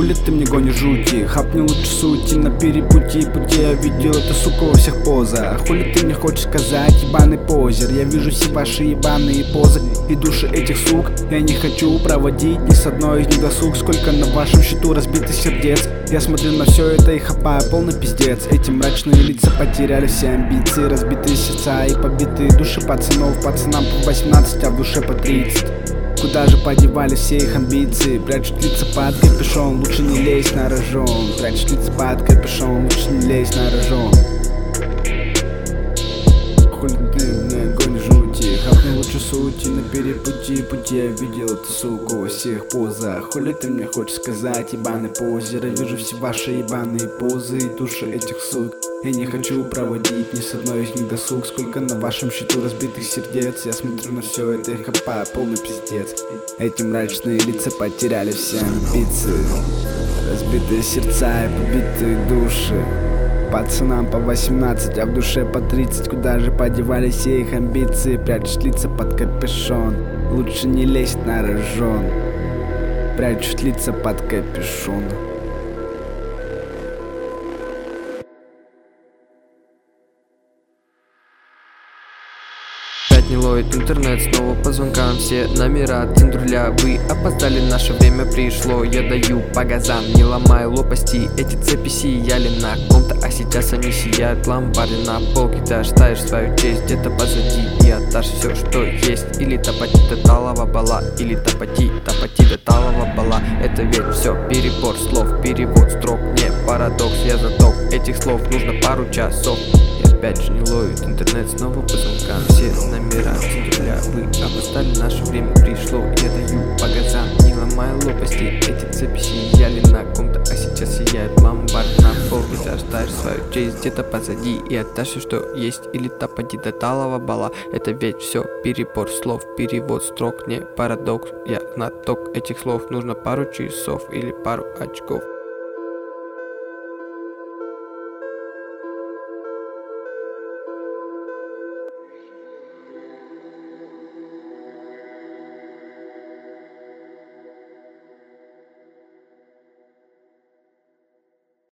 хули ты мне гонишь жути? Хапни лучше сути на перепути пути. Я видел эту суку во всех позах. Хули ты мне хочешь сказать, ебаный позер? Я вижу все ваши ебаные позы и души этих сук. Я не хочу проводить ни с одной из них досуг. Сколько на вашем счету разбитых сердец. Я смотрю на все это и хапаю полный пиздец. Эти мрачные лица потеряли все амбиции. Разбитые сердца и побитые души пацанов. Пацанам по 18, а в душе по 30. Куда же подевались все их амбиции? Прячут лица под капюшон, лучше не лезь на рожон. Прячут лица под капюшон, лучше не лезь на рожон. Хули ты мне гонишь жути? Хапни лучше сути на перепути пути. Я видел эту суку во всех позах. Хули ты мне хочешь сказать, ебаный позер? Я вижу все ваши ебаные позы и души этих сук. Я не хочу проводить ни с одной из них досуг. Сколько на вашем счету разбитых сердец. Я смотрю на все это и хапаю полный пиздец. Эти мрачные лица потеряли все амбиции. Разбитые сердца и побитые души. Пацанам по 18, а в душе по 30. Куда же подевались все их амбиции? Прячут лица под капюшон, лучше не лезть на рожон. Прячут лица под капюшон. Не ловит интернет, снова по звонкам все номера тиндруля. Вы опоздали, наше время пришло. Я даю по газам, не ломаю лопасти. Эти цепи сияли на ком-то, а сейчас они сияют ломбарды на полке. Ты оставишь свою честь где-то позади и отдашь все, что есть. Или топати до талого бала, или топати до талого бала. Это ведь все перебор слов, перевод строк, не парадокс. Я знаток этих слов, нужно пару часов. Опять же не ловит интернет, снова по звонкам все номера тиндруля. Вы опоздали, наше время пришло. Я даю по газам, не ломаю лопасти. Эти цепи сияли на ком-то, а сейчас сияет ломбард на полке. Ты оставишь свою честь где-то позади и отдашь все, что есть. Или топати до талого бала. Это ведь все перебор слов, перевод строк, не парадокс. Я знаток этих слов, нужно пару часов или пару очков.